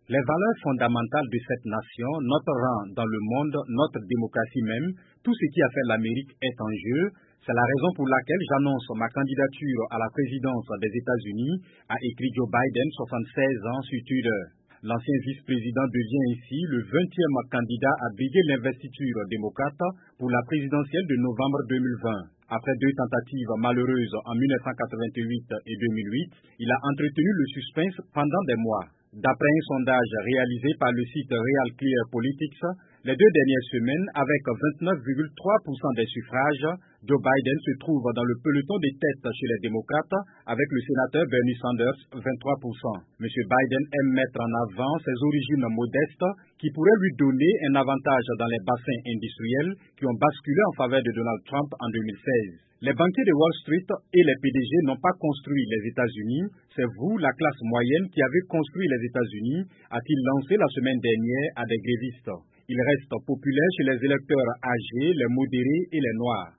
Les valeurs fondamentales de cette nation, notre rang dans le monde, notre démocratie même, tout ce qui a fait l'Amérique est en jeu. C'est la raison pour laquelle j'annonce ma candidature à la présidence des États-Unis, a écrit Joe Biden, 76 ans, sur Twitter. L'ancien vice-président devient ici le 20e candidat à briguer l'investiture démocrate pour la présidentielle de novembre 2020. Après deux tentatives malheureuses en 1988 et 2008, il a entretenu le suspense pendant des mois. D'après un sondage réalisé par le site Real Clear Politics, les deux dernières semaines, avec 29,3% des suffrages, Joe Biden se trouve dans le peloton des têtes chez les démocrates, avec le sénateur Bernie Sanders, 23%. M. Biden aime mettre en avant ses origines modestes qui pourraient lui donner un avantage dans les bassins industriels qui ont basculé en faveur de Donald Trump en 2016. Les banquiers de Wall Street et les PDG n'ont pas construit les États-Unis, c'est vous, la classe moyenne, qui avez construit les États-Unis, a-t-il lancé la semaine dernière à des grévistes. Il reste populaire chez les électeurs âgés, les modérés et les noirs.